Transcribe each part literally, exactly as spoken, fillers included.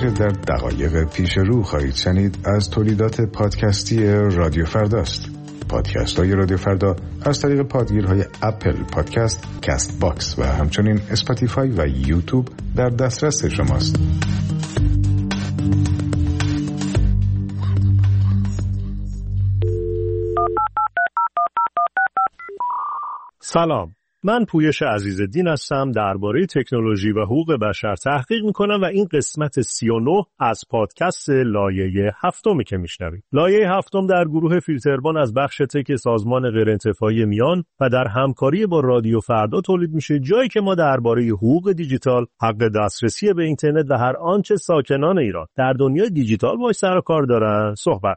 آنچه در دقایق پیش رو خواهید شنید از تولیدات پادکستی رادیو فرداست. پادکست های رادیو فردا از طریق پادگیرهای اپل پادکست، کست باکس و همچنین اسپاتیفای و یوتیوب در دسترس شماست. سلام، من پویش عزیزالدین هستم، درباره تکنولوژی و حقوق بشر تحقیق میکنم و این قسمت سی و نه از پادکست لایه هفتمی که میشنوید. لایه هفتم در گروه فیلتربان از بخش تک سازمان غیرانتفاعی میان و در همکاری با رادیو فردا تولید میشه، جایی که ما درباره حقوق دیجیتال، حق دسترسی به اینترنت و هر آنچه ساکنان ایران در دنیای دیجیتال باهاش سر و کار دارن صحبت.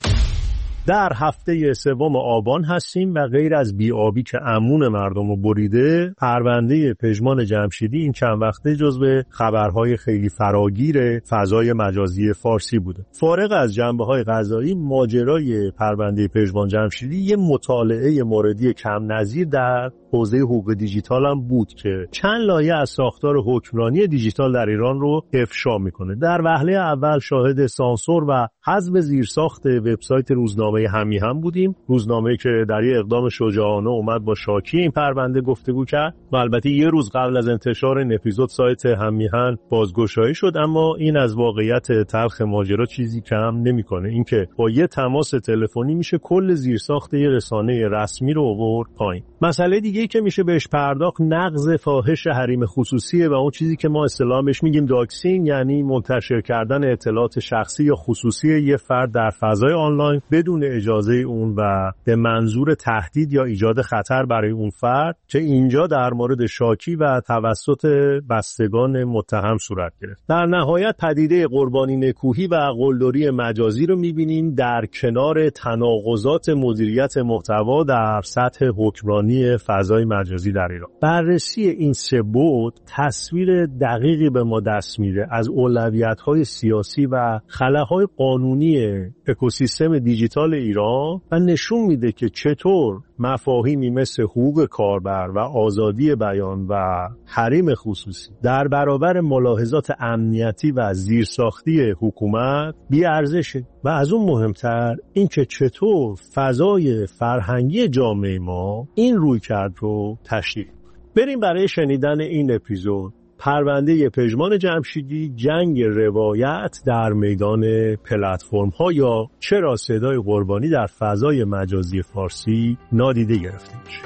در هفته سوم آبان هستیم و غیر از بی‌آبی که امون مردم رو بریده، پرونده پژمان جمشیدی این چند وقته جزو خبرهای خیلی فراگیر فضای مجازی فارسی بوده. فارغ از جنبه‌های قضایی، ماجرای پرونده پژمان جمشیدی یه مطالعه موردی کم نظیر در حوزه حقوق دیجیتال هم بود که چند لایه از ساختار حکمرانی دیجیتال در ایران رو افشا میکنه. در وهله اول شاهد سانسور و حذف زیرساخت وبسایت روزنامه همیهن بودیم، روزنامه‌ای که در یه اقدام شجاعانه اومد با شاکی این پرونده گفتگو کرد و البته یه روز قبل از انتشار این اپیزود سایت همیهن بازگشایی شد، اما این از واقعیت تلخ ماجرا چیزی کم نمیکنه. اینکه با یه تماس تلفنی میشه کل زیرساخت یه رسانه رسمی رو آورد پایین. مسئله دیگه که میشه بهش پرداخت نقض فاحش حریم خصوصیه و اون چیزی که ما اصطلاحاً بهش میگیم داکسینگ، یعنی منتشر کردن اطلاعات شخصی یا خصوصی یه فرد در فضای آنلاین بدون اجازه اون و به منظور تهدید یا ایجاد خطر برای اون فرد، که اینجا در مورد شاکی و توسط بستگان متهم صورت گرفت. در نهایت پدیده قربانی نکوهی و قلدری مجازی رو میبینیم در کنار تناقضات مدیریت محتوا در سطح حکمرانی فضای مجازی در ایران. بررسی این سه بعد تصویر دقیقی به ما دست میده از اولویت‌های سیاسی و خلاهای قانونی اکوسیستم دیجیتال ایران و نشون میده که چطور مفاهیمی مثل حقوق کاربر و آزادی بیان و حریم خصوصی در برابر ملاحظات امنیتی و زیرساختی حکومت بی‌ارزشه و از اون مهمتر این که چطور فضای فرهنگی جامعه ما این رویکرد رو تشدید. بریم برای شنیدن این اپیزود پرونده پژمان جمشیدی، جنگ روایت در میدان پلتفرم ها یا چرا صدای قربانی در فضای مجازی فارسی نادیده گرفته میشه.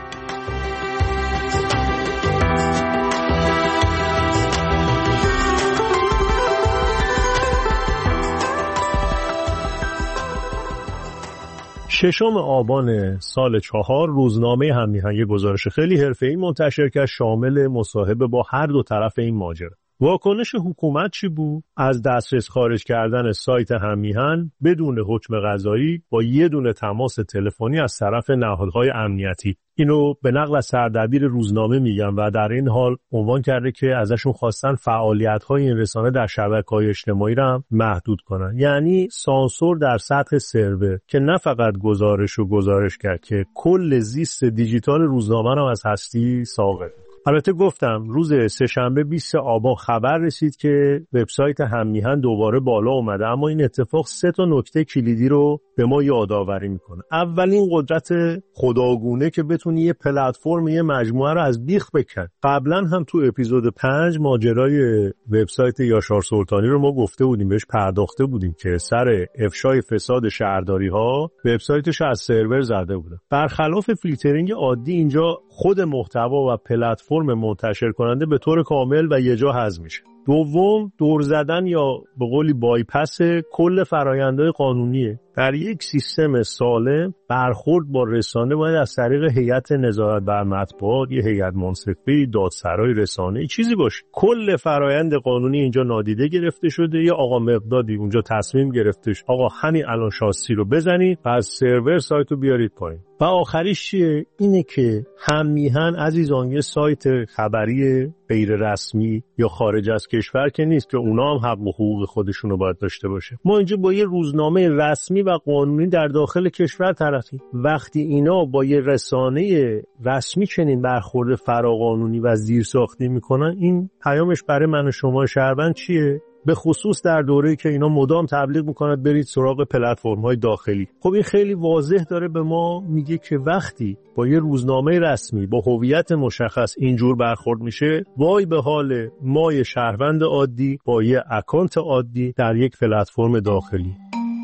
ششم آبان سال چهار روزنامه همیهن یک گزارش خیلی حرفه‌ای منتشر کرد شامل مصاحبه با هر دو طرف این ماجرا. واکنش حکومت چی بود؟ از دسترس خارج کردن سایت همیهن بدون حکم قضایی با یه دونه تماس تلفنی از طرف نهادهای امنیتی. اینو به نقل از سردبیر روزنامه میگم و در این حال عنوان کرده که ازشون خواستن فعالیت‌های این رسانه در شبکه‌های اجتماعی رو هم محدود کنن. یعنی سانسور در سطح سرور که نه فقط گزارش و گزارش کرد که کل زیست دیجیتال روزنامه رو از هستی ساقط. البته گفتم روز سه‌شنبه بیست آبان خبر رسید که وبسایت همیهن دوباره بالا اومده، اما این اتفاق سه تا نکته کلیدی رو به ما یادآوری میکنه. اولین قدرت خداگونه که بتونی یه پلتفرم یه مجموعه رو از بیخ بکن. قبلا هم تو اپیزود پنج ماجرای وبسایت یاشار سلطانی رو ما گفته بودیم، بهش پرداخته بودیم که سر افشای فساد شهرداری ها وبسایتش از سرور زده بوده. برخلاف فیلترینگ عادی اینجا خود محتوا و پلتفرم منتشر کننده به طور کامل و یه جا حذف میشه. دوم، دور زدن یا به قولی بایپس کل فرآیندهای قانونیه. در یک سیستم سالم برخورد با رسانه باید از طریق هیئت نظارت بر مطبوعات، یه هیئت منصفه، دادسرای رسانه، چیزی باشه. کل فرآیند قانونی اینجا نادیده گرفته شده. یه آقا مقدادی اونجا تصمیم گرفتش آقا همین الان شاسی رو بزنید و از سرور سایت رو بیارید پایین. و آخریش چیه؟ اینه که همیهن عزیزان یه سایت خبری غیر رسمی یا خارج از کشور که نیست که اونا هم حق و حقوق خودشونو باید داشته باشه. ما اینجا با یه روزنامه رسمی و قانونی در داخل کشور طرفیم. وقتی اینا با یه رسانه رسمی چنین برخورد فراقانونی و زیرساختی میکنن، این پیامش برای من و شما شهروند چیه؟ به خصوص در دوره‌ای که اینا مدام تبلیغ میکنند برید سراغ پلتفرم‌های داخلی. خب این خیلی واضح داره به ما میگه که وقتی با یه روزنامه رسمی با هویت مشخص اینجور برخورد میشه، وای به حال ما شهروند عادی با یه اکانت عادی در یک پلتفرم داخلی.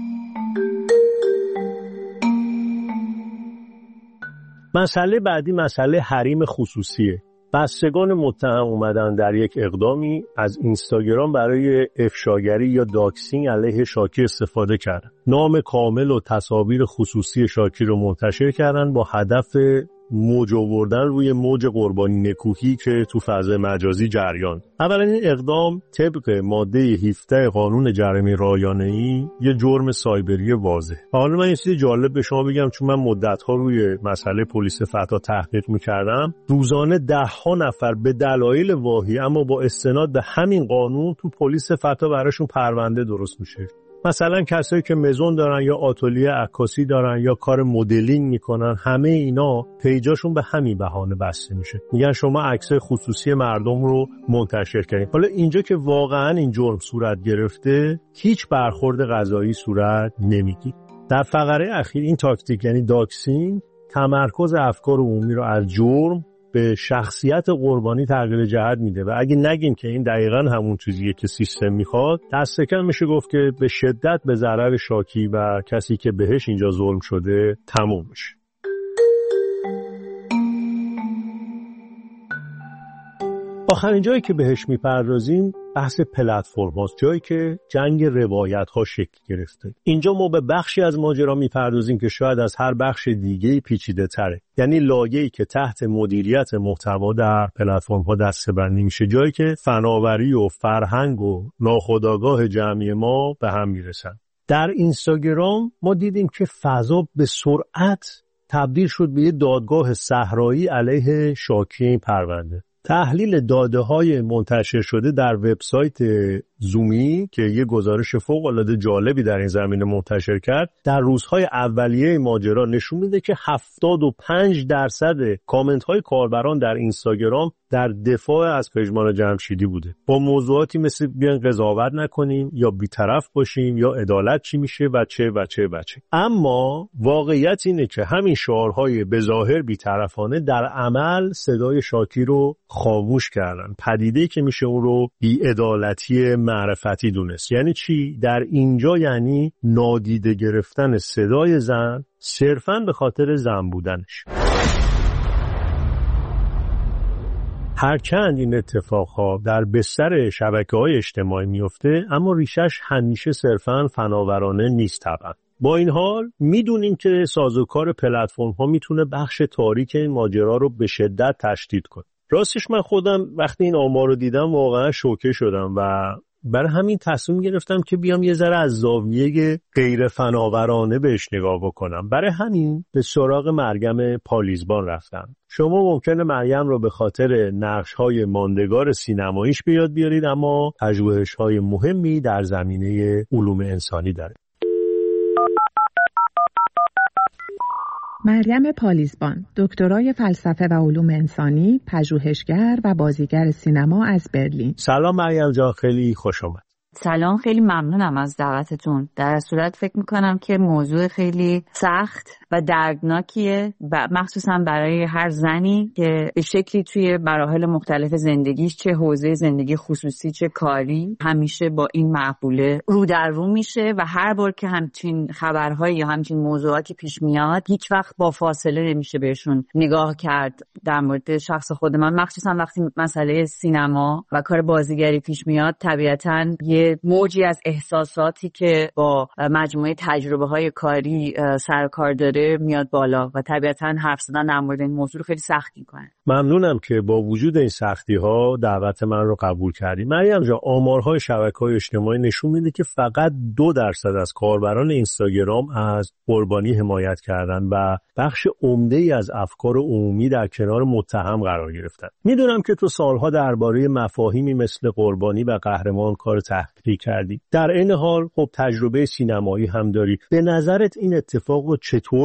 مسئله بعدی مسئله حریم خصوصیه. بستگان متهم اومدن در یک اقدامی از اینستاگرام برای افشاگری یا داکسینگ علیه شاکی استفاده کردن. نام کامل و تصاویر خصوصی شاکی رو منتشر کردن با هدف موج آوردن روی موج قربانی نکوهی که تو فضای مجازی جریان. اولا این اقدام طبق ماده هفده قانون جرائم رایانه‌ای یه جرم سایبری واضح. حالا من یه چیز جالب به شما بگم، چون من مدت‌ها روی مسئله پلیس فتا تحقیق می‌کردم، روزانه ده ها نفر به دلایل واهی اما با استناد به همین قانون تو پلیس فتا براشون پرونده درست میشه. مثلا کسایی که مزون دارن یا آتلیه عکاسی دارن یا کار مدلینگ میکنن، همه اینا پیجاشون به همین بهانه بسته میشه. میگن شما عکسای خصوصی مردم رو منتشر کردین. حالا اینجا که واقعا این جرم صورت گرفته، هیچ برخورد قضایی صورت نمیگیره. در فقره اخیر این تاکتیک یعنی داکسینگ تمرکز افکار عمومی رو از جرم به شخصیت قربانی تغییر جهت میده و اگه نگیم که این دقیقاً همون چیزیه که سیستم میخواد، دست کم میشه گفت که به شدت به ضرر شاکی و کسی که بهش اینجا ظلم شده تموم میشه. آخرین جایی که بهش میپردازیم بحث پلتفرم هاست، جایی که جنگ روایت ها شکل گرفته. اینجا ما به بخشی از ماجرا میپردازیم که شاید از هر بخش دیگه پیچیده تره، یعنی لایه‌ای که تحت مدیریت محتوا در پلتفرم ها دسته‌بندی میشه، جایی که فناوری و فرهنگ و ناخودآگاه جمعی ما به هم میرسن. در اینستاگرام ما دیدیم که فضا به سرعت تبدیل شد به یه دادگاه صحرایی علیه شاکی این پرونده. تحلیل داده‌های منتشر شده در وبسایت زومی که یه گزارش فوق‌العاده جالبی در این زمینه منتشر کرد، در روزهای اولیه ماجرا نشون میده که هفتاد و پنج درصد کامنت‌های کاربران در اینستاگرام در دفاع از پژمان جمشیدی بوده، با موضوعاتی مثل بیان قضاوت نکنیم یا بی‌طرف باشیم یا عدالت چی میشه و چه و چه و چه. اما واقعیت اینه که همین شعارهای به ظاهر بی‌طرفانه در عمل صدای شاکی رو خاموش کردن. پدیده‌ای که میشه اون رو بی‌عدالتی معرفتی دونست. یعنی چی؟ در اینجا یعنی نادیده گرفتن صدای زن صرفاً به خاطر زن بودنش. هرچند این اتفاقها در بستر شبکه‌های اجتماعی میفته، اما ریشش همیشه صرفاً فناورانه نیست طبعا. با این حال میدونیم که سازوکار پلتفرم‌ها میتونه بخش تاریک این ماجرا رو به شدت تشدید کنه. راستش من خودم وقتی این آمار رو دیدم واقعا شوکه شدم و برای همین تصمیم گرفتم که بیام یه ذره از زاویه غیر فناورانه بهش نگاه بکنم. برای همین به سراغ مریم پالیزبان رفتم. شما ممکنه مریم رو به خاطر نقش‌های ماندگار سینماییش به یاد بیارید، اما پژوهش‌های مهمی در زمینه علوم انسانی داره. مریم پالیزبان، دکترای فلسفه و علوم انسانی، پژوهشگر و بازیگر سینما از برلین. سلام مریم جان، خیلی خوش آمد. سلام، خیلی ممنونم از دعوتتون. در صورت فکر میکنم که موضوع خیلی سخت و دردناکیه و مخصوصا برای هر زنی که به شکلی توی مراحل مختلف زندگیش، چه حوزه زندگی خصوصی چه کاری، همیشه با این معقوله رو در رو میشه و هر بار که همچین خبرهایی یا همچین موضوعاتی پیش میاد هیچ وقت با فاصله نمیشه بهشون نگاه کرد. در مورد شخص خود من مخصوصا وقتی مسئله سینما و کار بازیگری پیش میاد، طبیعتاً یه موجی از احساساتی که با مجموعه تجربه‌های کاری سر کار داره میاد بالا و طبیعتاً حرف زدن در مورد این موضوع رو خیلی سخت می‌کنه. ممنونم که با وجود این سختی‌ها دعوت من رو قبول کردی. مریم جان، آمارهای شبکه‌های اجتماعی نشون میده که فقط دو درصد از کاربران اینستاگرام از قربانی حمایت کردن و بخش عمده‌ای از افکار عمومی در کنار متهم قرار گرفتن. میدونم که تو سالها درباره مفاهیمی مثل قربانی و قهرمان کار تحقیقی کردی. در این حال خب تجربه سینمایی هم داری. به نظرت این اتفاق رو چطور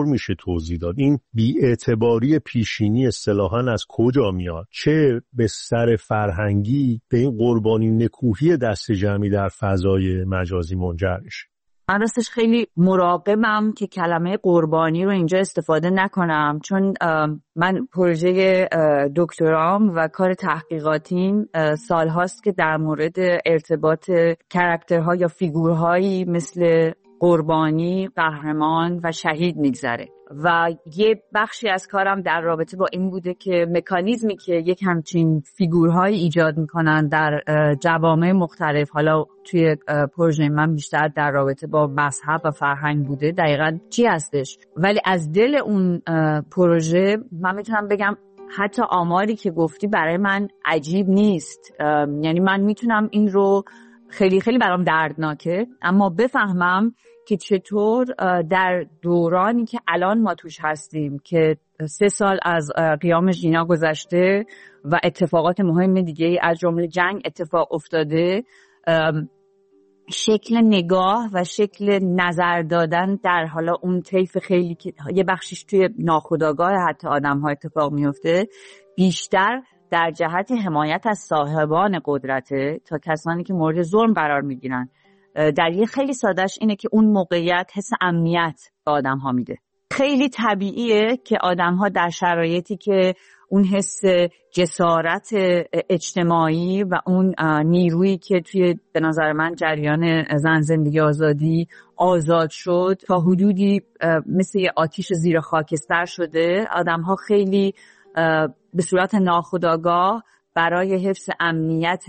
چطور میشه توضیح داد؟ این بی‌اعتباری پیشینی اصطلاحاً از کجا میاد؟ چه بستر فرهنگی به این قربانی نکوهی دست جمعی در فضای مجازی منجر میشه؟ من راستش خیلی مراقبم که کلمه قربانی رو اینجا استفاده نکنم، چون من پروژه دکترام و کار تحقیقاتیم سال هاست که در مورد ارتباط کاراکترها یا فیگورهایی مثل قربانی، قهرمان و شهید میگذره و یه بخشی از کارم در رابطه با این بوده که مکانیزمی که یک همچین فیگورهایی ایجاد میکنن در جوامع مختلف، حالا توی پروژه من بیشتر در رابطه با مذهب و فرهنگ بوده، دقیقاً چی هستش. ولی از دل اون پروژه من میتونم بگم حتی آماری که گفتی برای من عجیب نیست. یعنی من میتونم این رو خیلی خیلی برام دردناکه، اما بفهمم که چطور در دورانی که الان ما توش هستیم که سه سال از قیام ژینا گذشته و اتفاقات مهم دیگه از جمله جنگ اتفاق افتاده، شکل نگاه و شکل نظر دادن در حالا اون طیف خیلی که یه بخشش توی ناخودآگاه حتی آدم ها اتفاق میفته، بیشتر در جهت حمایت از صاحبان قدرته تا کسانی که مورد ظلم قرار میگیرن. در یه خیلی سادهش اینه که اون موقعیت حس امنیت به آدم ها میده. خیلی طبیعیه که آدم ها در شرایطی که اون حس جسارت اجتماعی و اون نیرویی که توی به نظر من جریان زن زندگی آزادی آزاد شد تا حدودی مثل یه آتیش زیر خاکستر شده، آدم ها خیلی به صورت ناخودآگاه برای حفظ امنیت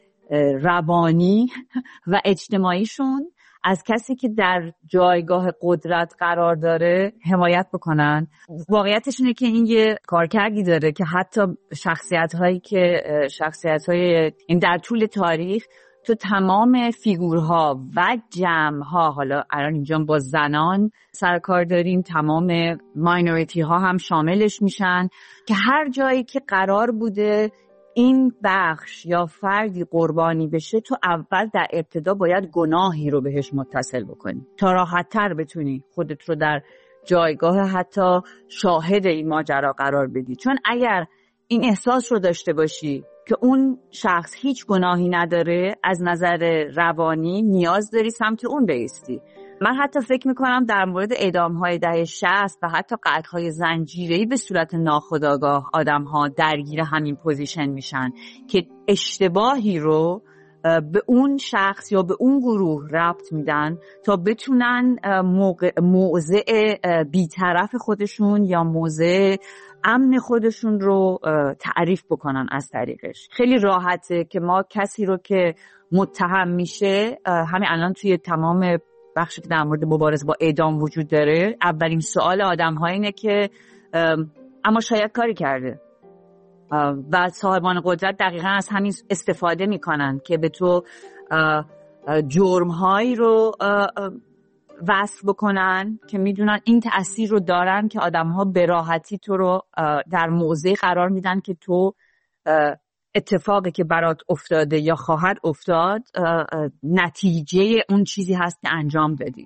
روانی و اجتماعیشون از کسی که در جایگاه قدرت قرار داره حمایت بکنن. واقعیتش اینه که این یه کارکردی داره که حتی شخصیت هایی که شخصیت های این در طول تاریخ تو تمام فیگورها و جمعها، حالا الان اینجا با زنان سرکار داریم، تمام ماینوریتی ها هم شاملش میشن، که هر جایی که قرار بوده این بخش یا فردی قربانی بشه، تو اول در ابتدا باید گناهی رو بهش متصل بکنی تا راحت‌تر بتونی خودت رو در جایگاه حتی شاهد این ماجرا قرار بدی. چون اگر این احساس رو داشته باشی که اون شخص هیچ گناهی نداره، از نظر روانی نیاز داری سمت اون بایستی. من حتی فکر میکنم در مورد اعدام‌های دهه شصت و حتی قتل‌های زنجیره‌ای به صورت ناخودآگاه آدم‌ها درگیر همین پوزیشن میشن که اشتباهی رو به اون شخص یا به اون گروه ربط میدن تا بتونن موضع بی‌طرف خودشون یا موضع امن خودشون رو تعریف بکنن از طریقش. خیلی راحته که ما کسی رو که متهم میشه، همین الان توی تمام بخشی که در مورد مبارزه با اعدام وجود داره، اولین سوال آدم ها اینه که اما شاید کاری کرده، و صاحبان قدرت دقیقا از همین استفاده میکنن که به تو جرم هایی رو وصف بکنن که میدونن این تأثیر رو دارن که آدم ها به راحتی تو رو در موضعی قرار میدن که تو اتفاقی که برات افتاده یا خواهد افتاد نتیجه اون چیزی هست که انجام دادی.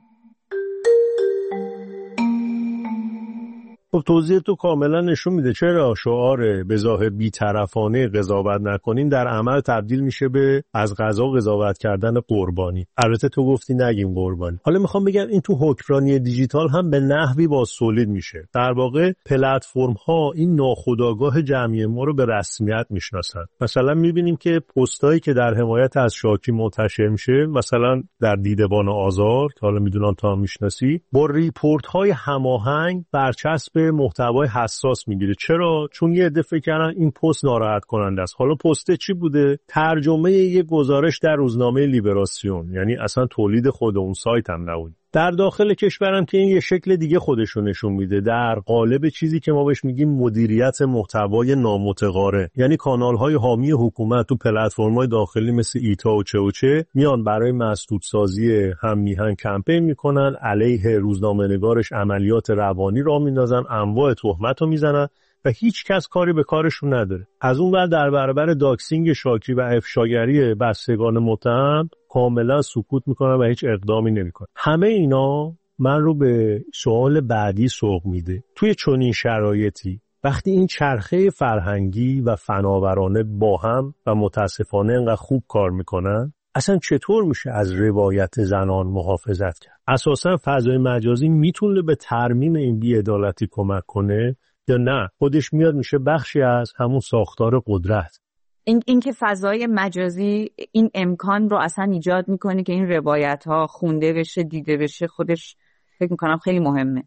خب توضیح تو کاملا نشون میده چرا شعار به ظاهر بی‌طرفانه قضاوت نکنین در عمل تبدیل میشه به از قضا قضاوت کردن قربانی. البته تو گفتی نگیم قربانی. حالا میخوام بگم این تو حکمرانی دیجیتال هم به نحوی بازتولید میشه. در واقع پلتفرم ها این ناخودآگاه جمعی ما رو به رسمیت میشناسن. مثلا میبینیم که پستایی که در حمایت از شاکی منتشر میشه، مثلا در دیدبان آزار که حالا میدونم تا هم میشناسی، با ریپورت های هماهنگ برچسب محتوای حساس میگیره. چرا؟ چون یه عده فکر کردن این پست ناراحت کننده است. حالا پست چی بوده؟ ترجمه یه گزارش در روزنامه لیبراسیون، یعنی اصلا تولید خود اون سایت هم نبود. در داخل کشورم که این یه شکل دیگه خودشو نشون میده، در قالب چیزی که ما بهش میگیم مدیریت محتوای نامتقارن، یعنی کانال‌های حامی حکومت تو پلتفرم‌های داخلی مثل ایتا و چه و چه میان برای مسدودسازی هم میهن کمپین میکنن، علیه روزنامه‌نگارش عملیات روانی راه میندازن، انواع تهمت رو میزنن و هیچ کس کاری به کارشون نداره. از اون ور در برابر داکسینگ شاکی و افشاگری بستگان متهم کاملا سکوت میکنن و هیچ اقدامی نمیکنن. همه اینا من رو به سوال بعدی سوق میده. توی چنین شرایطی وقتی این چرخه فرهنگی و فناورانه با هم و متاسفانه انقدر خوب کار میکنن، اصلا چطور میشه از روایت زنان محافظت کرد؟ اساسا فضای مجازی میتونه به ترمیم این بی‌عدالتی کمک کنه یا نه خودش میاد میشه بخشی از همون ساختار قدرت؟ این این که فضای مجازی این امکان رو اصلا ایجاد میکنه که این روایت ها خونده بشه، دیده بشه، خودش فکر میکنم خیلی مهمه.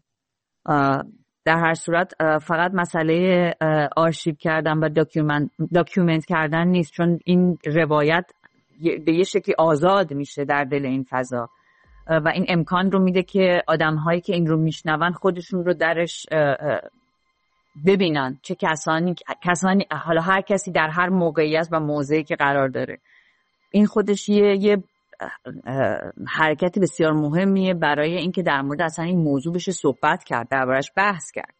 در هر صورت فقط مسئله آرشیو کردن و داکیومنت داکیومنت کردن نیست، چون این روایت به یه شکلی آزاد میشه در دل این فضا و این امکان رو میده که آدم‌هایی که این رو میشنون خودشون رو درش ببینن، چه کسانی کسانی حالا هر کسی در هر موقعیت و موضعی که قرار داره. این خودش یه, یه حرکت بسیار مهمیه برای اینکه در مورد اصلا این موضوع بشه صحبت کرد، دربارش بحث کرد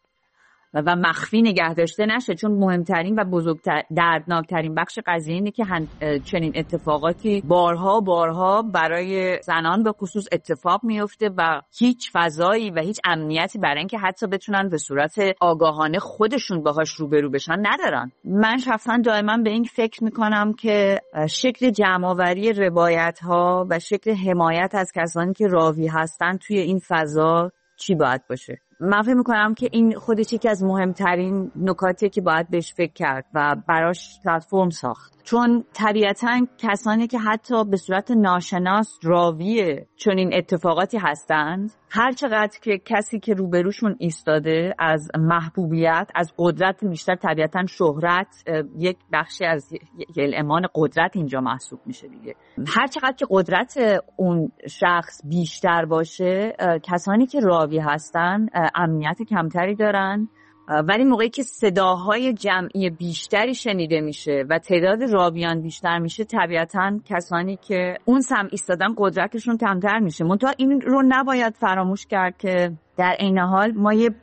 و مخفی نگه داشته نشه، چون مهمترین و بزرگتر دردناکترین بخش قضیه اینه که چنین اتفاقاتی بارها بارها برای زنان به خصوص اتفاق میفته و هیچ فضایی و هیچ امنیتی برای اینکه حتی بتونن به صورت آگاهانه خودشون باهاش روبرو بشن ندارن. من شخصا دائما به این فکر میکنم که شکل جمع‌آوری روایت‌ها و شکل حمایت از کسانی که راوی هستن توی این فضا چی باید باشه. من فکر میکنم که این خودش یکی از مهمترین نکاتیه که باید بهش فکر کرد و براش پلتفرم ساخت، چون طبیعتاً کسانی که حتی به صورت ناشناس راوی چنین اتفاقاتی هستند، هر چقدر که کسی که روبروشون ایستاده از محبوبیت، از قدرت بیشتر، طبیعتاً شهرت یک بخشی از المان قدرت اینجا محسوب میشه دیگه، هر چقدر که قدرت اون شخص بیشتر باشه، کسانی که راوی هستن امنیت کمتری دارن، ولی موقعی که صداهای جمعی بیشتری شنیده میشه و تعداد راویان بیشتر میشه، طبیعتاً کسانی که اون سمت ایستادن قدرتشون کمتر میشه. منتها این رو نباید فراموش کرد که در عین حال ما یه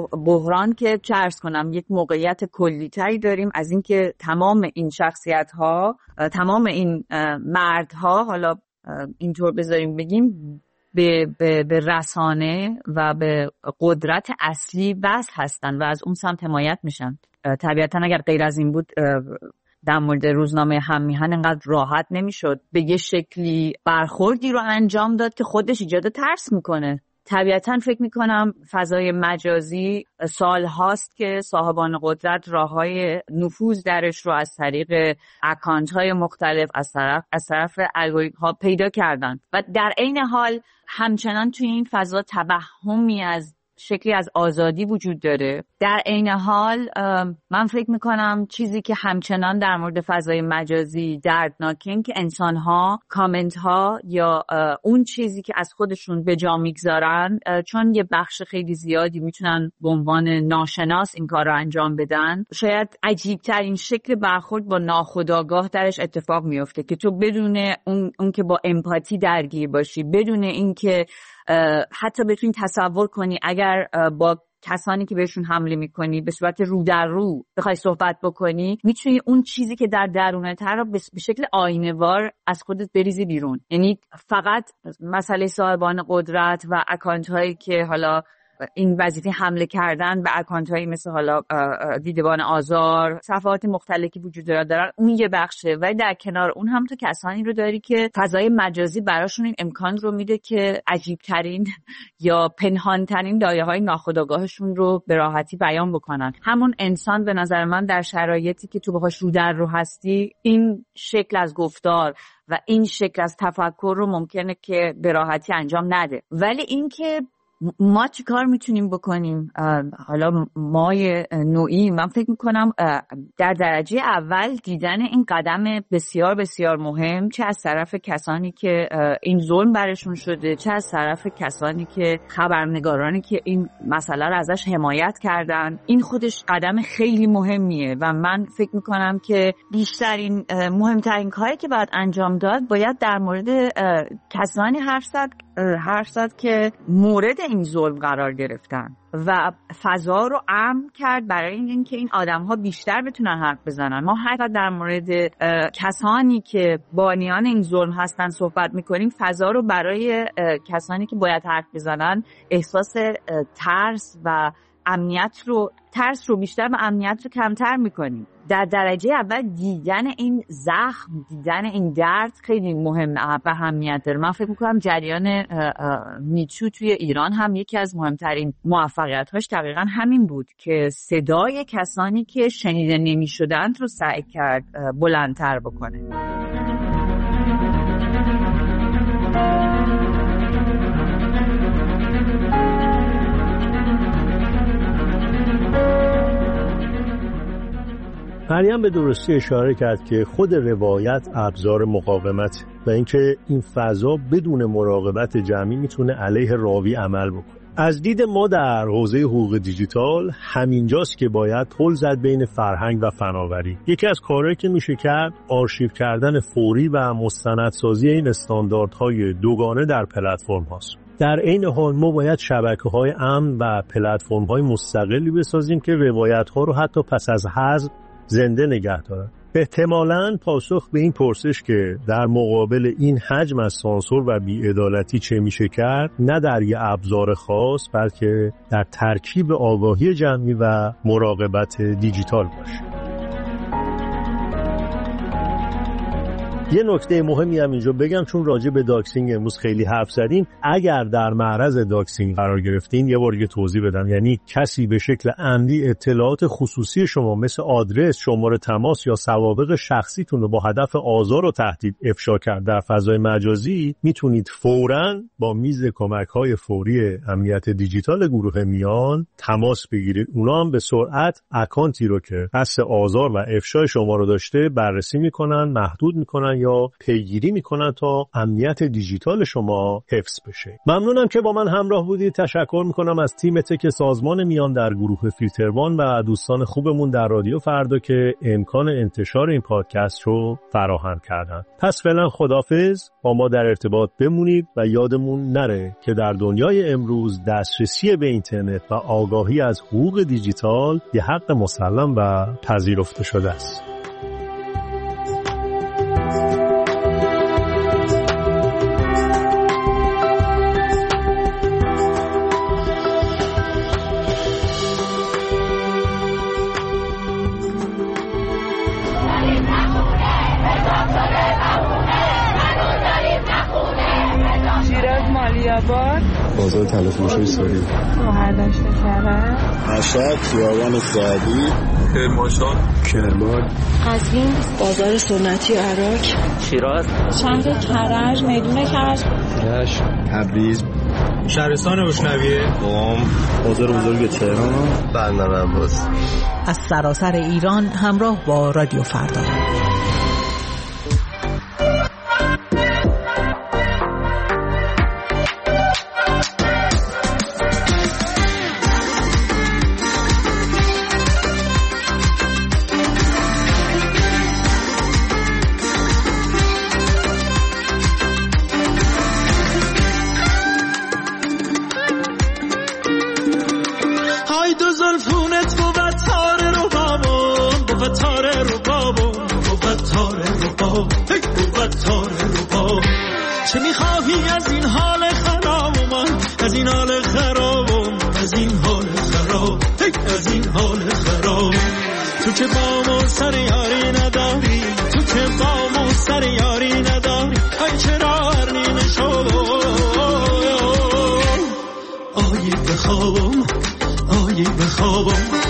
بحران که چه عرض کنم یک موقعیت کلی‌تری داریم از اینکه تمام این شخصیت‌ها، تمام این مردها، حالا اینطور بذاریم بگیم، به, به, به رسانه و به قدرت اصلی وصل هستن و از اون سمت حمایت میشن. طبیعتا اگر غیر از این بود در مورد روزنامه هم میهن انقدر راحت نمیشد به یه شکلی برخوردی رو انجام داد که خودش ایجاد ترس میکنه. طبیعتا فکر میکنم فضای مجازی سال هاست که صاحبان قدرت راههای نفوذ درش رو از طریق اکانت های مختلف از طرف از طرف الگوریتم ها پیدا کردن و در عین حال همچنان توی این فضا توهمی از شکلی از آزادی وجود داره. در عین حال من فکر میکنم چیزی که همچنان در مورد فضای مجازی دردناکه این که انسان‌ها کامنت ها یا اون چیزی که از خودشون به جا میگذارن، چون یه بخش خیلی زیادی میتونن به عنوان ناشناس این کار رو انجام بدن، شاید عجیب‌ترین شکل برخورد با ناخودآگاه درش اتفاق میفته که تو بدون اون, اون که با امپاتی درگیر باشی، بدون این که حتی بتونی تصور کنی اگر با کسانی که بهشون حمله میکنی به صورت رو در رو بخوای صحبت بکنی، میتونی اون چیزی که در درونت رو به شکل آینه‌وار از خودت بریزی بیرون. یعنی فقط مسئله صاحبان قدرت و اکانت هایی که حالا این وظیفه حمله کردن به اکانت هایی مثل حالا دیدبان آزار، صفحات مختلفی وجود دارن، اون یه بخشه. و در کنار اون هم تو کسانی رو داری که فضای مجازی براشون این امکان رو میده که عجیب ترین یا پنهان ترین دایره های ناخودآگاهشون رو به راحتی بیان بکنن. همون انسان به نظر من در شرایطی که تو باهاش رو در رو هستی، این شکل از گفتار و این شکل از تفکر رو ممکنه که به راحتی انجام نده. ولی این که ما چی کار میتونیم بکنیم؟ حالا ما نوعی من فکر میکنم در درجه اول دیدن این قدم بسیار بسیار مهم، چه از طرف کسانی که این ظلم برشون شده، چه از طرف کسانی که خبرنگارانی که این مسئله رو ازش حمایت کردن، این خودش قدم خیلی مهمیه و من فکر میکنم که بیشترین مهمترین کاری که باید انجام داد باید در مورد کسانی حرف زد حرف زد که مورد این ظلم قرار گرفتن و فضا رو امن کرد برای اینکه این آدم‌ها بیشتر بتونن حرف بزنن. ما حتی در مورد کسانی که بانیان این ظلم هستن صحبت می‌کنیم، فضا رو برای کسانی که باید حرف بزنن احساس ترس و امنیت رو ترس رو بیشتر و امنیت رو کمتر میکنیم. در درجه اول دیدن این زخم، دیدن این درد خیلی مهم و اهمیت داره. من فکر میکنم جریان میتو توی ایران هم یکی از مهمترین موفقیت‌هاش دقیقاً همین بود که صدای کسانی که شنیده نمیشدند رو سعی کرد بلندتر بکنه. مریم به درستی اشاره کرد که خود روایت ابزار مقاومت و اینکه این فضا بدون مراقبت جمعی میتونه علیه راوی عمل بکنه. از دید ما در حوزه حقوق دیجیتال همینجاست که باید پل زد بین فرهنگ و فناوری. یکی از کارهایی که میشه کرد آرشیو کردن فوری و مستندسازی این استانداردهای دوگانه در پلتفرم هاست. در این حال ما باید شبکه‌های امن و پلتفرم‌های مستقلی بسازیم که روایت‌ها رو حتی پس از حذف زنده نگه دارن. احتمالاً پاسخ به این پرسش که در مقابل این حجم از سانسور و بی‌عدالتی چه میشه کرد، نه در یه ابزار خاص بلکه در ترکیب آگاهی جمعی و مراقبت دیجیتال باشه. یه نکته مهمی هم اینجا بگم، چون راجع به داکسینگ امروز خیلی حرف زدیم. اگر در معرض داکسینگ قرار گرفتین یه بار دیگه توضیح بدم، یعنی کسی به شکل عمدی اطلاعات خصوصی شما مثل آدرس، شماره تماس یا سوابق شخصیتون رو با هدف آزار و تهدید افشا کرد در فضای مجازی، میتونید فوراً با میز کمک‌های فوری امنیت دیجیتال گروه میان تماس بگیرید. اونا هم به سرعت اکانتی رو که قصد آزار و افشای شما رو داشته بررسی میکنن، محدود میکنن یا پیگیری میکنن تا امنیت دیجیتال شما حفظ بشه. ممنونم که با من همراه بودید. تشکر میکنم از تیم تک سازمان میان در گروه فیلتروان و دوستان خوبمون در رادیو فردا که امکان انتشار این پادکست رو فراهم کردن. پس فعلا خداحافظ، با ما در ارتباط بمونید و یادمون نره که در دنیای امروز دسترسی به اینترنت و آگاهی از حقوق دیجیتال یه حق مسلم و پذیرفته شده است. بازار تلفروشی سوری شوهر داشته کرد مشهد خیابان سعدی کرمانشاه کرمان قزوین بازار سنتی عراق شیراز شهر کرج میدون کرج رشت تبریز شهرستان روشنویه قم بازار بزرگ تهران بندر عباس. از سراسر ایران همراه با رادیو فردا. چه میخواهی از این حال خراب من، از این حال خرابم، از این حال خراب، از این حال خراب. تو که با من سر یاری نداری، تو که با من سر یاری نداری، ای چرا هرنی نشو آیی بخوابم، آیی بخوابم.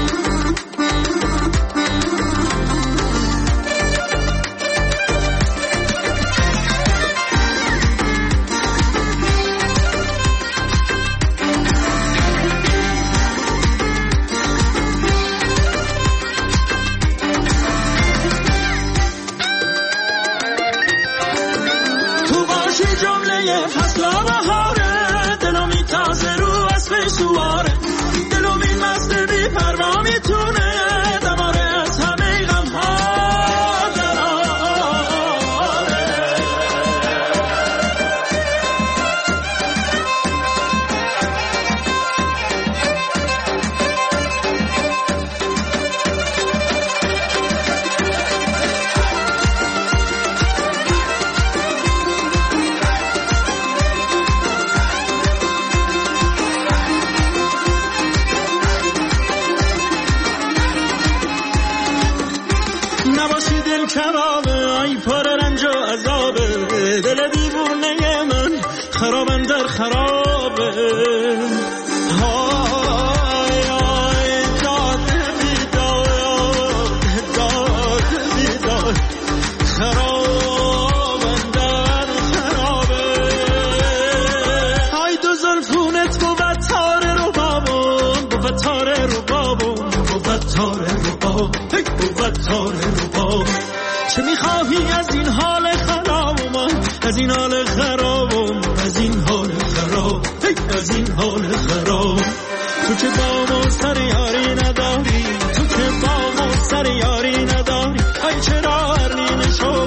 چه میخواهی از این حال خراب من، از این حال خرابم، از این حال خراب، از این حال خراب. تو که با ما سر یاری نداری، تو که با ما سر یاری نداری، ای چرا هر نیمه شو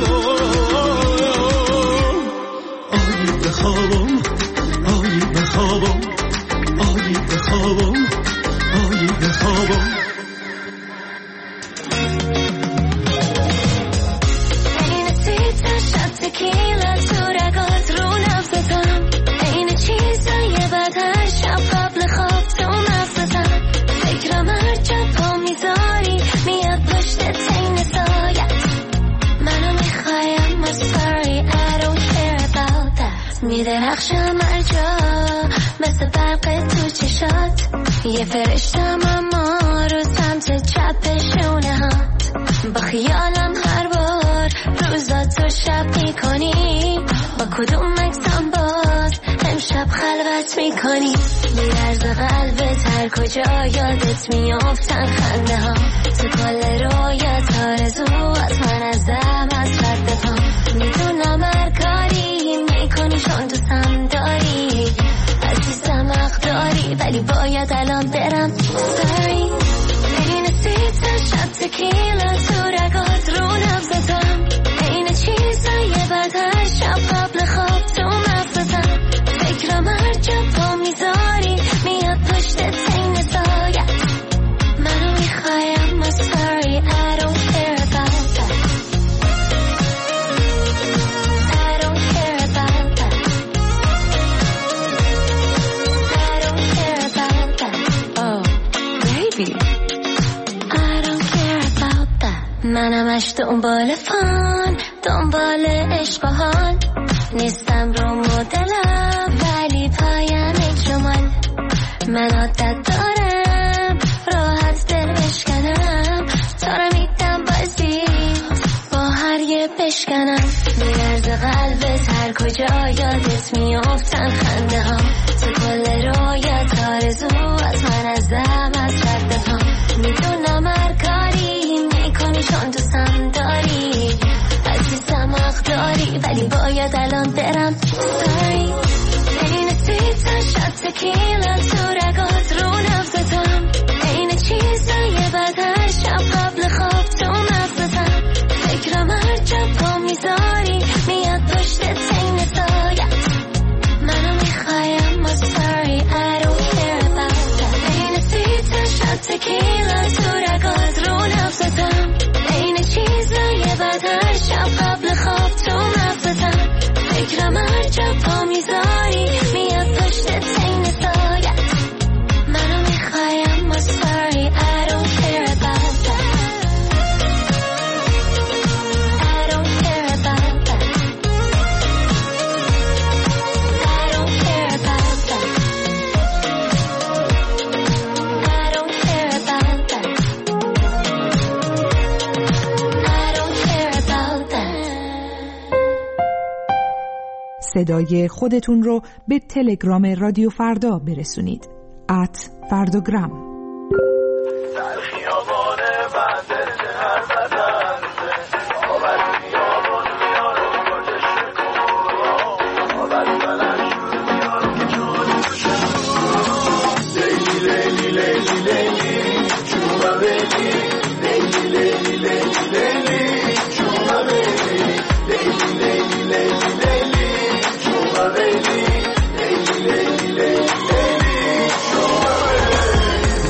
آیی بخوابم، آیی بخوابم، آیی بخوابم، آیی بخوابم. این سیتا شب تکیلا تو رگات رو نفستم، این چیزای بد هر شب قبل خواب تو مغزتم. فکرم هر جا پا میذاری میاد پشت تین سایت، منو میخوایم I'm sorry I don't care about that. میدرخشم هر جا مثل برق تو چشات، یه فرشتم اما رو سمت چپ شونه هات. با خیالم هر بار روزاتو شب میکنی، با کدوم مکسم باز امشب خلوت میکنی. میرز قلبت هر کجا یادت میافتن خنده ها، تو کل رویت آرزو از من از دم از رد پا. میدونم هر کاری میکنی چون دوستم داری، عزیزم حق داری ولی باید الان برم. Sorry این سیتا شب تکیلا تو رگات رو نفستم، این چیزای بد هر شب قبل خواب تو مغزتم. فکرم هر جا پا میذاری میاد پشت تین سایت، منو میخوایم I'm sorry I don't care about that. I don't care about that. I don't care about that. Oh baby I don't care about that. منمش دنبال فان، دنبال عشق و حال، نیستم رو مدلم ولی پایم جمال. من عادت دارم راحت دل بشکنم، تا رو میدم بازی با هر یه بشکنم. میرز قلبت هر کجا یادت میافتن خنده ها، تو کل رویت آرزو از من از دم از رد پا. میدونم هر کاری میکنی چون دوستم داری، عزیزم حق داری ولی باید الان برم. Sorry این سیتا شب تکیلا تو رگات رو نفستم، این چیزای بد هر شب قبل خواب تو مغزتم. فکرم هر جا پا میذاری میاد پشت تین سایت، منو میخوایم I'm sorry I don't care about that. این سیتا شب تکیلا تو رگات رو نفستم، این چیزای بد هر شب قبل خواب تو مغزتم. فکرم هر جا پا میذاری میاد پشت تین سایت، منو میخوایم I'm sorry I don't care about that. I don't care about that. I don't care about that. I don't care about that. I don't care about that. صدای خودتون رو به تلگرام رادیو فردا برسونید. ات فرداگرام. در خیابان بنده هر بدنده آبر خیابان میارم گذش بکن، آبر بلند شد میارم جان لیلی لیلی لیلی لیلی چوبه بیلی، لیلی لیلی لیلی لیلی چوبه بیلی، لیلی لیلی لیلی لیلی چوبه بیلی، لیلی لیلی لیلی لیلی چوبه بیلی.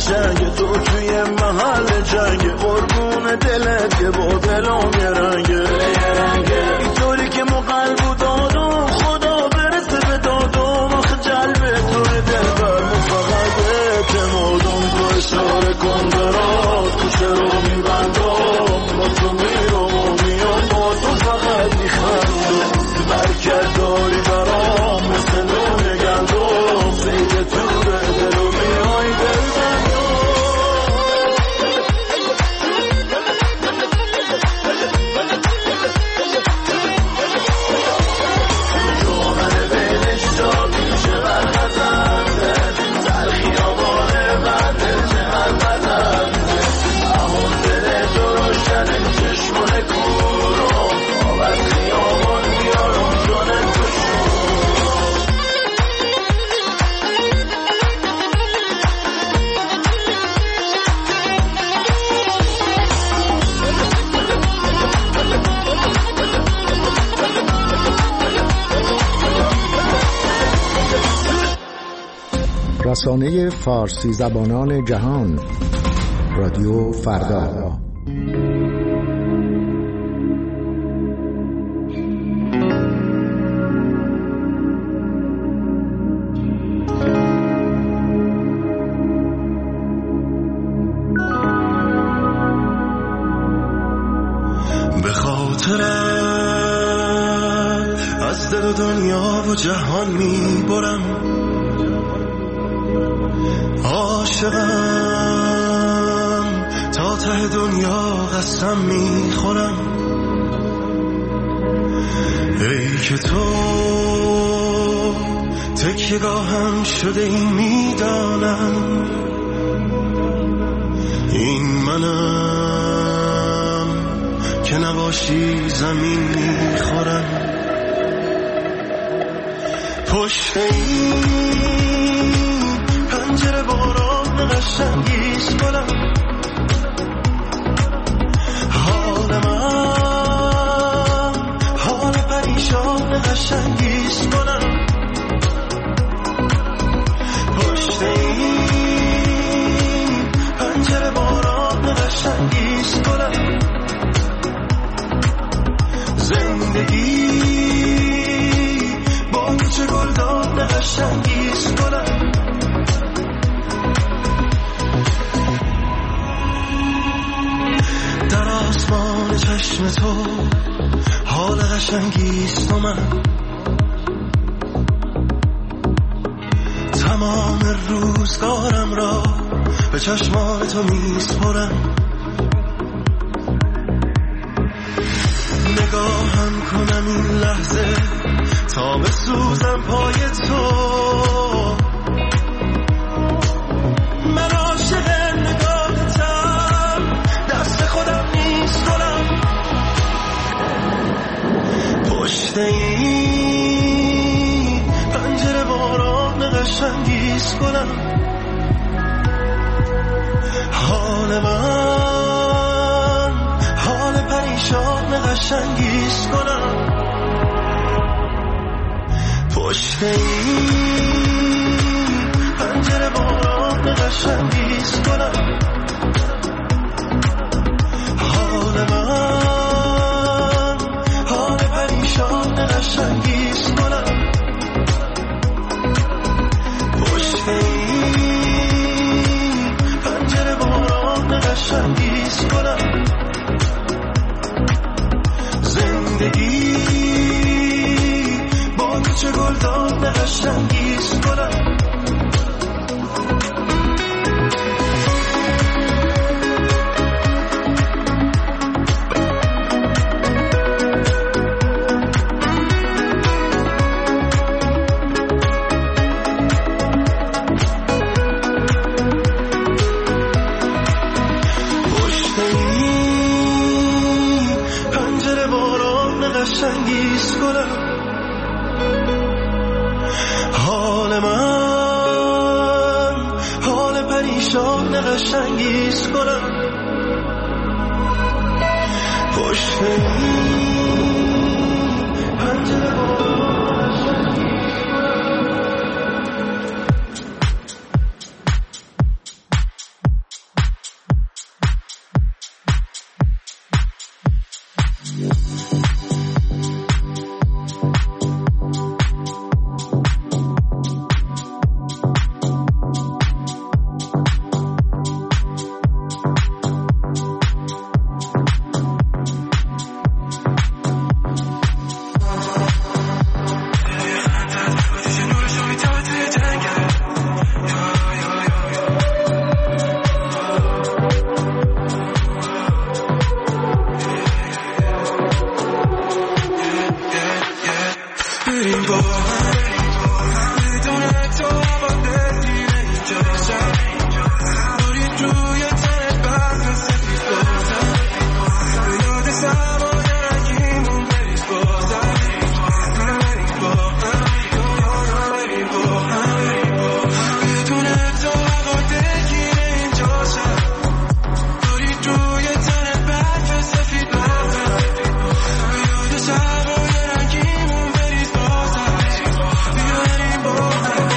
قشنگ تو توی محل جنگ قربون دلت که با دلم یه رنگه اینطوری که ما قلب و دادم خدا برسه به دادم آخه جلب توی دل بر ما فقط اعتمادم تو اشاره کن برات کوچه رو میبندم با تو میرم و میام با تو فقط میخندم برکت داری برام مثل نون گندم سید توره دل و میای دل بندم جوهر بینش تا میشه برخزنده در خیابان بنده چقدر بدنده همون دل تو روشن چشمون کورم آب از خیابان بیارم جون تو رسانه فارسی زبانان جهان رادیو فردا. به خاطرت از دل و دنیا و جهان میبرم عاشقم تا ته دنیا قسم میخورم ای که تو تکیه‌گاهم شده این میدانم این منم که نباشی زمین میخورم پشت این پنجره باران قشنگیز کنم حال من حال پریشان قشنگیز کنم پشت این پنجره باران قشنگیز کنم زندگی با چه گلدان قشنگیز کنم در آسمان چشم تو حال قشنگیست و من تمام روزگارم را به چشمان تو میسپرم نگاهم کنم این لحظه تا بسوزم پای تو من عاشق نگاهتم دست خودم میسپرم پشت این پنجره باران قشنگیز کنم حال من حال پریشان قشنگیز کنم پشت این پنجره باران قشنگیز کنم حال من حال پریشان قشنگیز کنم پشت این پنجره باران قشنگیز کنم زندگی با تو چه گلدان قشنگیز کنم قشنگیز کنم حال من حال پریشان قشنگیز کنم پشت پنجره بریم با هم بدون تو آبادتی اینجا شد دارید روی تنت برف سفید بازم به یاد سوای رنگیمون برید بازم بریم با هم بریم با هم بدون تو آبادتی اینجا شد دارید روی تنت برف سفید بازم به یاد سوای رنگیمون برید بازم بریم با هم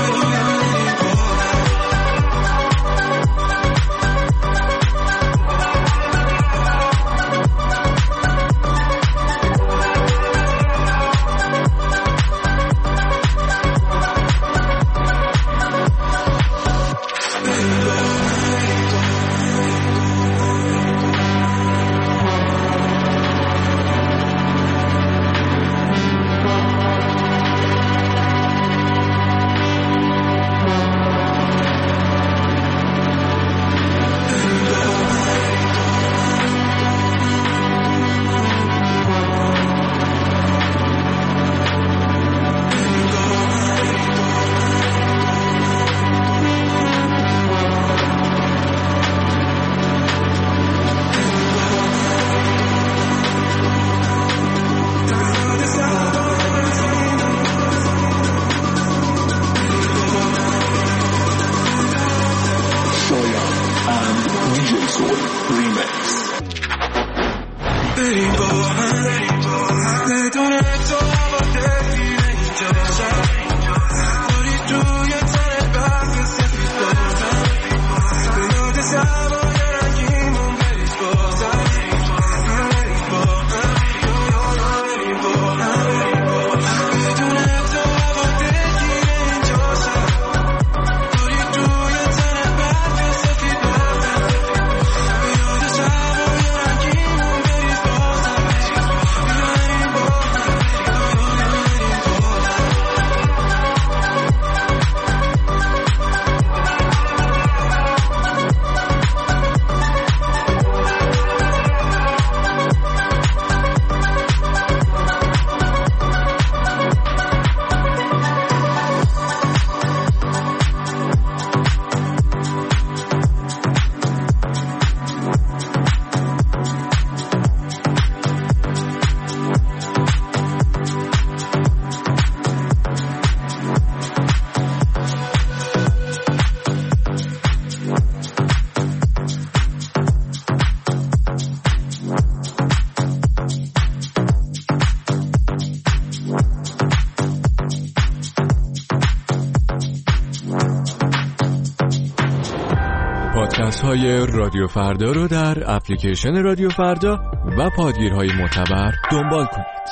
بریم با هم بدون تو آبادتی اینجا شد دارید روی تنت برف سفید بازم به یاد سوای رنگیمون برید بازم بریم با هم بریم با هم بدون تو آبادتی اینجا شد دارید روی تنت برف سفید بازم به یاد سوای رنگیمون برید بازم بریم با هم پادکست های رادیو فردا رو در اپلیکیشن رادیو فردا و پادگیرهای معتبر دنبال کنید.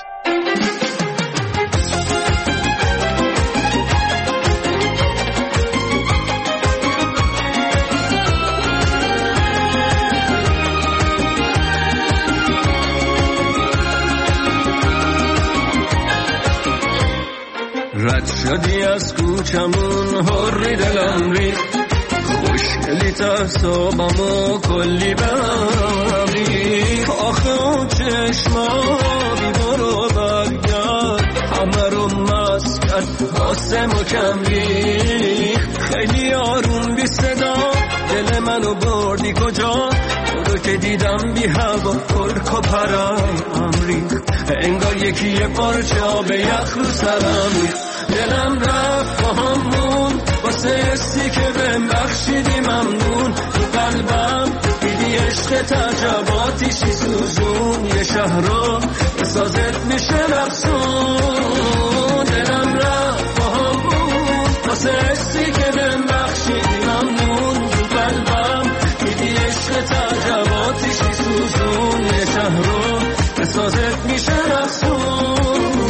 رد شدی از کوچمون حری دلم ریخت خوشگلی تعصابمو کلی بهم ریخت آخه اون چشما بی برو برگرد همه رو مست کرد آسمو کم ریخت خیلی آروم بی صدا دل منو بردی کجا تو رو که دیدم بی هوا کرک و پرم ریخت انگار یکی یه پارچه آب یخ رو سرم ریخت دلم رفت با همون واسه استی که بهم بخشیدی ممنون تو قلبم دیدی عشق تجرباتیشی سوزون یه شهر رو بسازت میشه رقصون دلم رفت با همون واسه استی که بهم بخشیدی ممنون تو قلبم دیدی عشق تجرباتیشی سوزون یه شهر رو بسازت میشه رقصون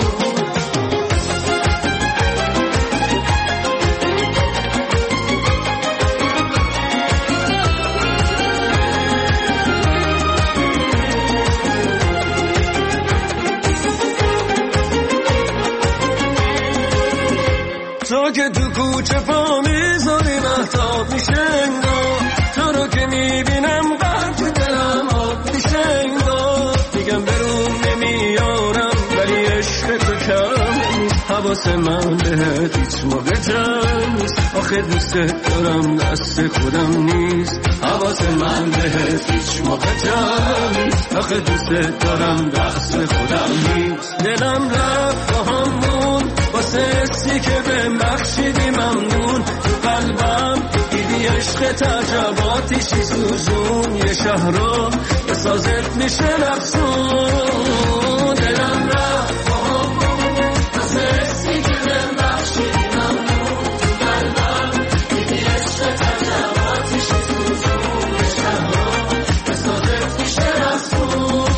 تو که تو کوچه پا میذاری مهتاب میشه انگار تو رو که میبینم قلب دلم آب میشه انگار میگم برون نمیارم ولی عشق تو کم حواس من بهت هیچ موقع جمع نیست. آخه دوست دارم دست خودم نیست. حواس من بهت هیچ موقع جمع نیست. آخه دوست دارم دست خودم نیست. دلم رفت با همون واسه استی که به بخشیدی ممنون. تو قلبم دیدی عشق تجرباتیشی سوزون. یه شهر رو به سازت میشه نفسون. دلم رفت با همون واسه استی که به بخشیدی ممنون. تو قلبم دیدی عشق تجرباتیشی سوزون. یه شهر رو به سازت میشه نفسون.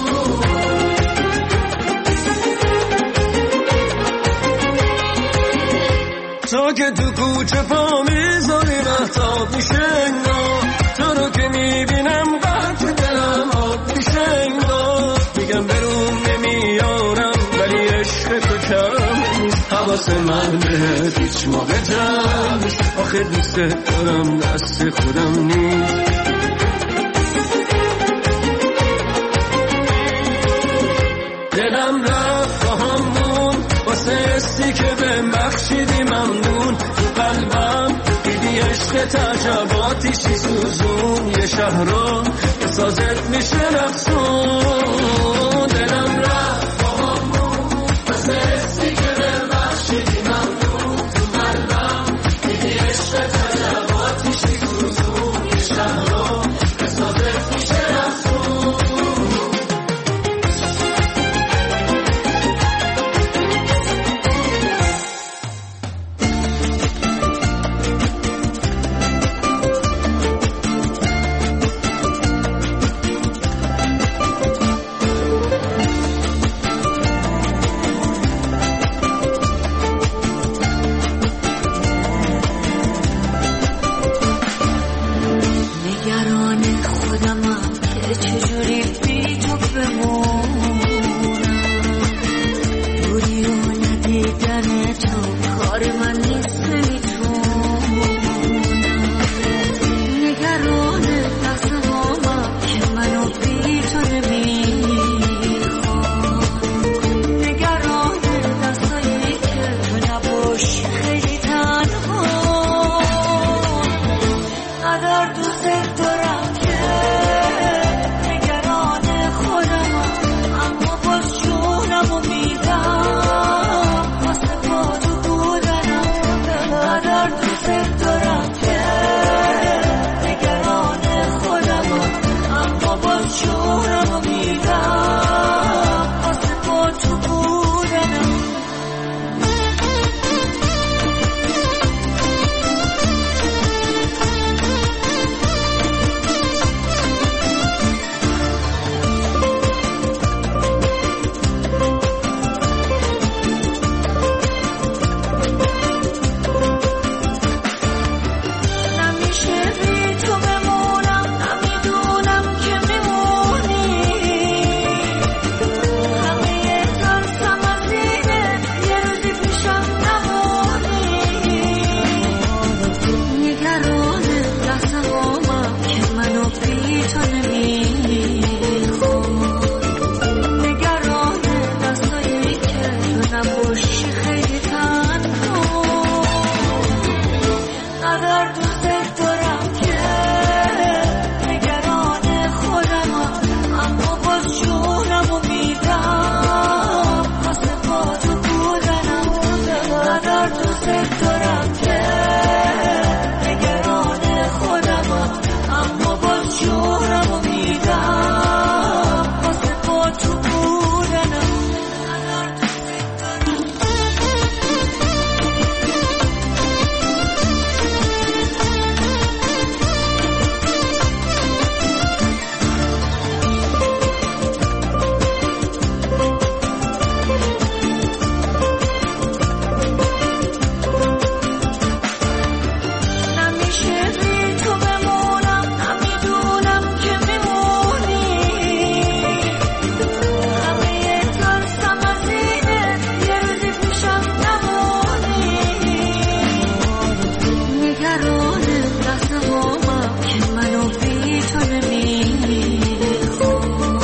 تو که تو کوچه پا میذاری محتاب میشه انگار. تو رو که میبینم قطع دلم آب میشه انگار. میگم برون نمیارم ولی عشق تو کم نیست. حواس من بهت هیچ موقع جمع نیست. آخه دوست دارم دست خودم نیست. دلم رفت با همون واسه استی که به بخشیدی ممنون. تو قلبم دیدی عشق تجرباتیشی سوزون. یه شهر رو به سازت میشه نفسون. دلم رفت با همون واسه استی که به بخشیدی ممنون. تو قلبم دیدی عشق تجرباتیشی سوزون. یه شهر رو به سازت میشه نفسون.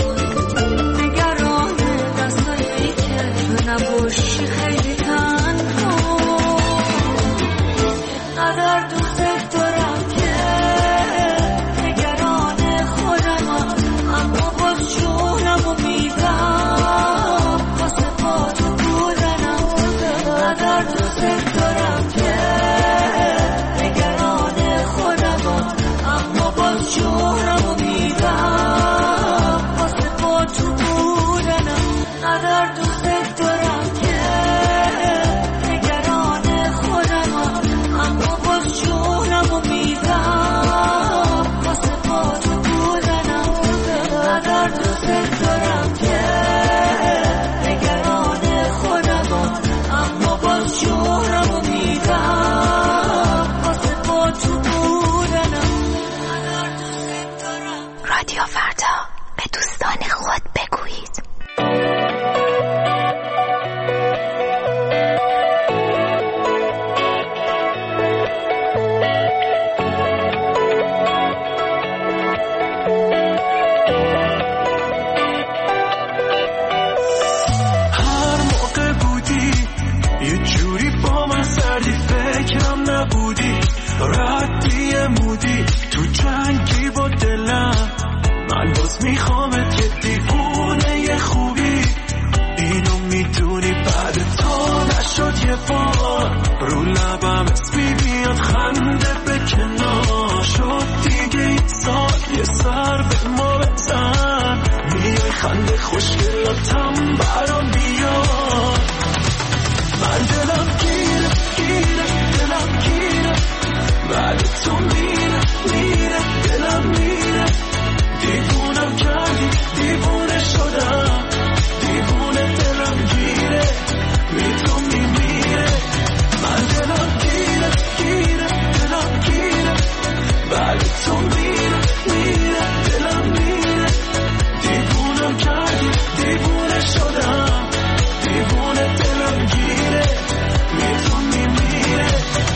نباشی خیلی تنها ردی مودی تو جنگی با دلم من باز میخوامت یه دیوونه خوبی اینو میدونی بعد تو نشد یه بار رو لبم اسمی بیاد خنده به کنار شد دیگه این سال یه سر به ما بزن میای خنده خوشگلاتم برام بیاد من دلم گیره گیره دلم گیره بعد تو میره میره دلم میره دیوونم کردی دیوونه شدم دیوونه دلم گیره بی تو میمیره من دلم گیره گیره دلم گیره بعد تو میره میره دلم میره دیوونم کردی دیوونه شدم دیوونه دلم گیره بی تو میمیره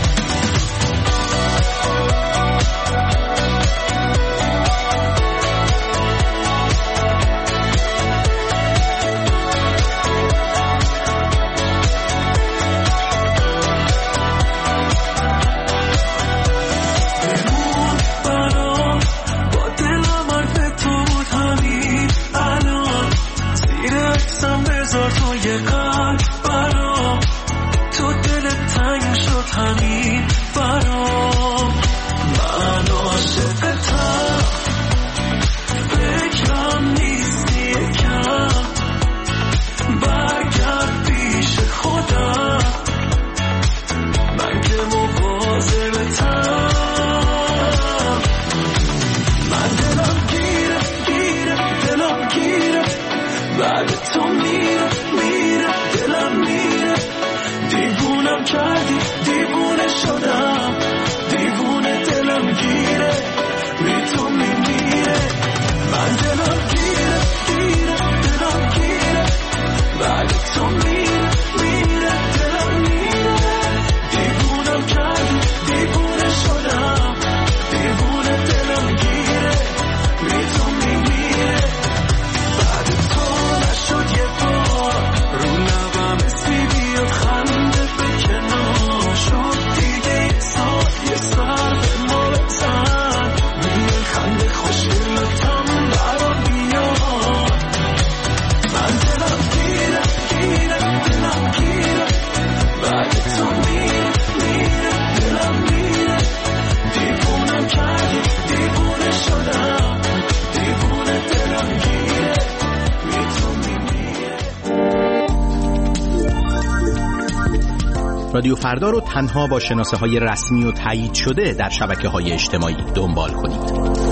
رادیو فردا رو تنها با شناسه های رسمی و تایید شده در شبکه های اجتماعی دنبال کنید.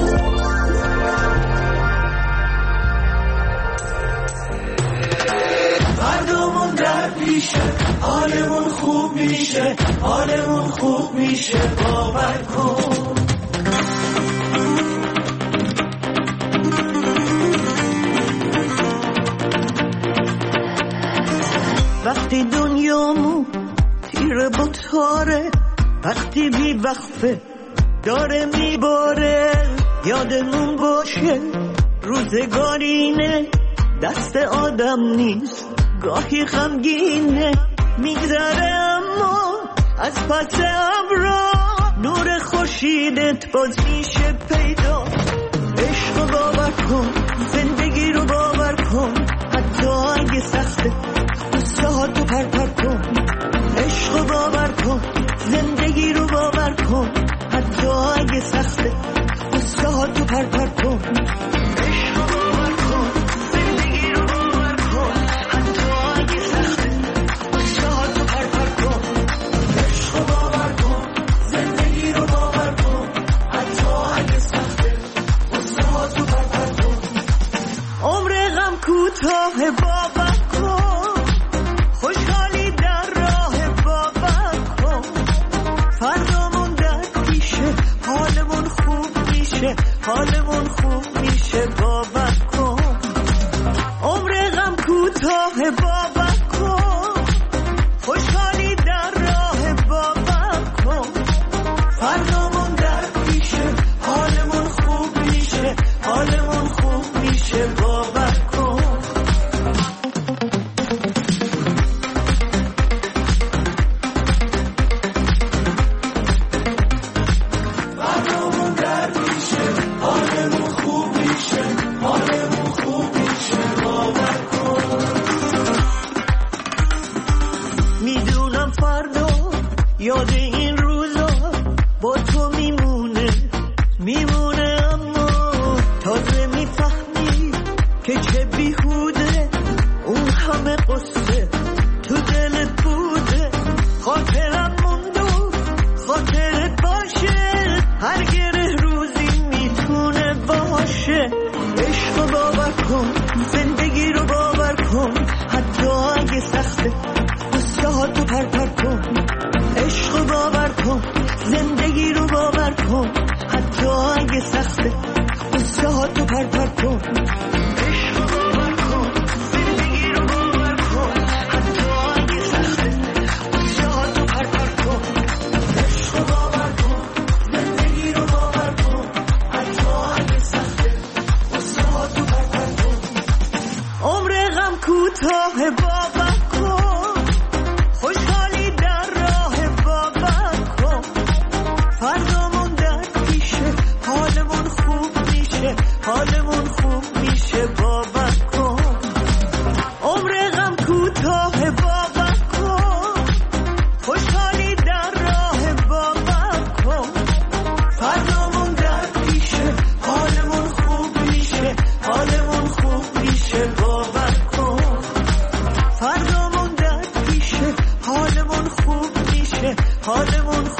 فردامون در پیشه حالمون خوب میشه حالمون خوب میشه باور کن وقتی دنیامون تیره بطاره وقتی بی وقفه داره میباره یادمون باشه روزگارینه دست آدم نیست گاهی غمگینه میگذره اما از پس ابرا نور خورشیدت باز میشه پیدا عشق رو باور کن زندگی رو باور کن حتی اگه سخته قصه ها تو پر پر کن عشق رو باور کن زندگی رو باور کن حتی اگه سخته قصه ها تو پر پر کن عشق رو باور کن زندگی رو باور کن حتی اگه سخته قصه ها تو پر پر کن عشق رو باور کن زندگی رو باور کن حتی اگه سخته قصه ها تو پر پر کن عمر غم کوتاه باور کن خوشحالی در راه باور کن فردامون در پیشه حالمون خوب میشه حالمون خوب میشه باور کن عمر غم کوتاه باور کن خوشحالی در راه باور کن فردامون در پیشه حالمون خوب میشه حالمون خوب میشه باور کن من فردا یاد این روزا با تو میمونه میمونه، اما تازه میفهمی که چه بیهوده اون همه قصه تو دلت بوده. خاطرم موندو خاطرت باشه، هر گره روزی میتونه باشه. عشق رو باور کن، زندگی رو باور کن، حتی اگه سخته قصه ها تو پر پر کن. عشق رو باور کن، زندگی رو باور کن، حتی اگه سخته قصه ها تو پر پر کن. عشق رو باور کن، زندگی رو باور کن، حتی اگه سخته قصه ها تو پر پر کن. عشق رو باور کن، زندگی رو باور کن، حتی اگه سخته قصه ها تو پر پر کن. عمر غم کوتاه باور کن، خوشحالی در راه باور کن. فردامون در پیشه، حالمون خوب میشه، حالمون خوب میشه، باور کن. عمر غم کوتاه باور کن، خوشحالی در راه باور کن. فردامون در پیشه، حالمون خوب میشه، حالمون خوب میشه، باور کن. فردامون در پیشه، حالمون خوب میشه، حالمون